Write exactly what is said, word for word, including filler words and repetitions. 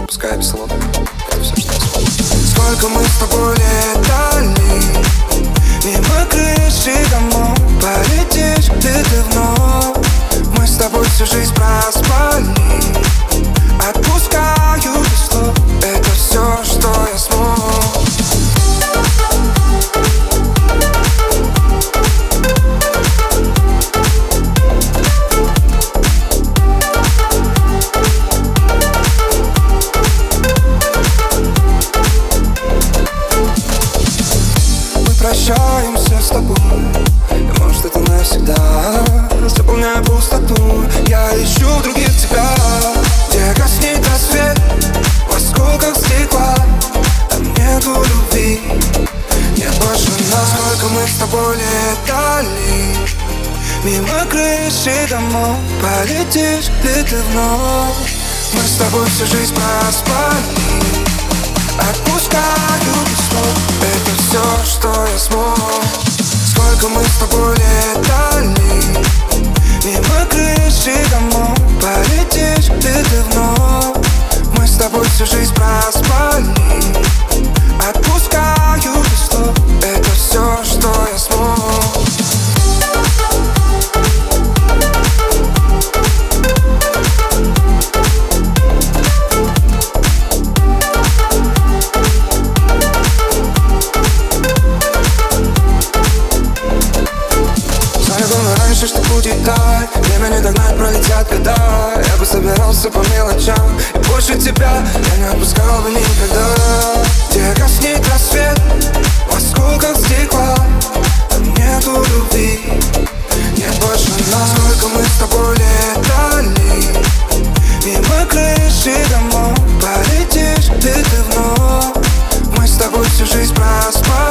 Пускай без слов, это все, что я смогу. Сколько мы с тобой летали мимо крыши домов, полетишь ли ты вновь? Мы с тобой всю жизнь проспали. Отпускаю без слов, это все, что я смог. Прощаемся с тобой, и может это навсегда. Заполняю пустоту, я ищу в других тебя, где гаснет рассвет в осколках стекла. Там нету любви, нет больше нас. Сколько мы с тобой летали мимо крыши домов, полетишь ли ты вновь? Мы с тобой всю жизнь проспали. Отпускаю без слов, это все, что я смог. Сколько мы с тобой летали мимо крыши домов, полетишь ли ты вновь? Мы с тобой всю жизнь проспали. Отпускаю без слов, это все, что я смог. Что будет так, время не догнать, пролетят года. Я бы собирался по мелочам, и больше тебя я не отпускал бы никогда. Где гаснет рассвет в осколках стекла, там нету любви, нет больше нас. Сколько мы с тобой летали мимо крыши домов, полетишь ли ты вновь? Мы с тобой всю жизнь проспали.